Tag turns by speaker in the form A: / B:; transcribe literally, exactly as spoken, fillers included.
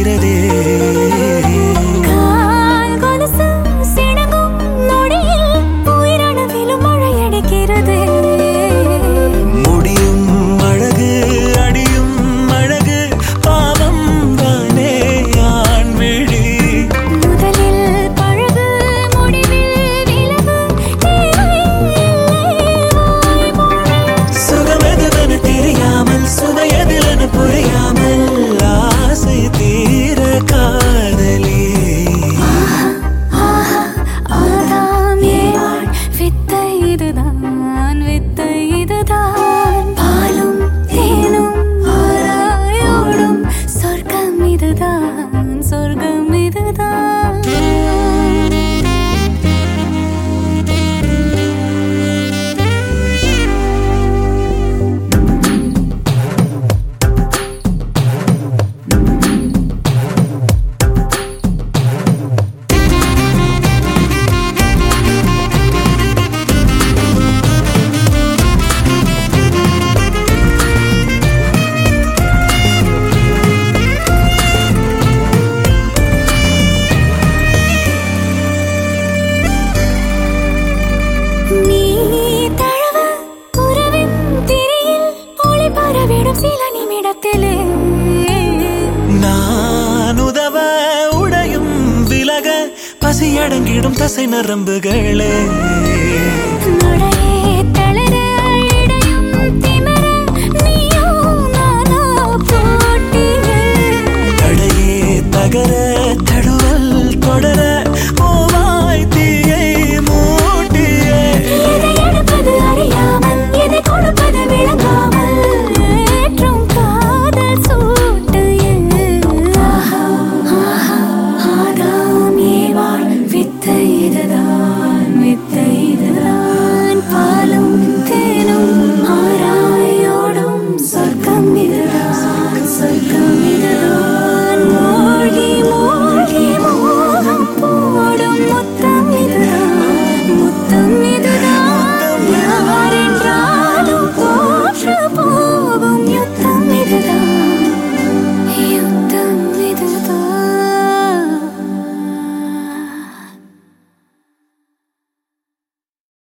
A: இருக்கிறதே. முடியும் அழகு அடியும் அழகு பாவம் தானே ஆண் விழி.
B: முதலில் பழகு முடிவில் விலகு.
A: சுகமெதுவென தெரியாமல் சுவையதிலென புரியாமல் ஆசை தீர காதலி.
B: ஆதாம் ஏவாள் வித்தை இதுதான், வித்தை இதுதான். பாலும் தேனும் ஆராயோடும் சொர்க்கம் இதுதான், சொர்க்கம் இதுதான். நீ தழுவ உறவின் திரியில் ஒளி பரவிடும் சில நிமிடத்திலே.
A: நான் உதவ உடையும் விலக பசியடங்கிடும் தசை நரம்புகளே.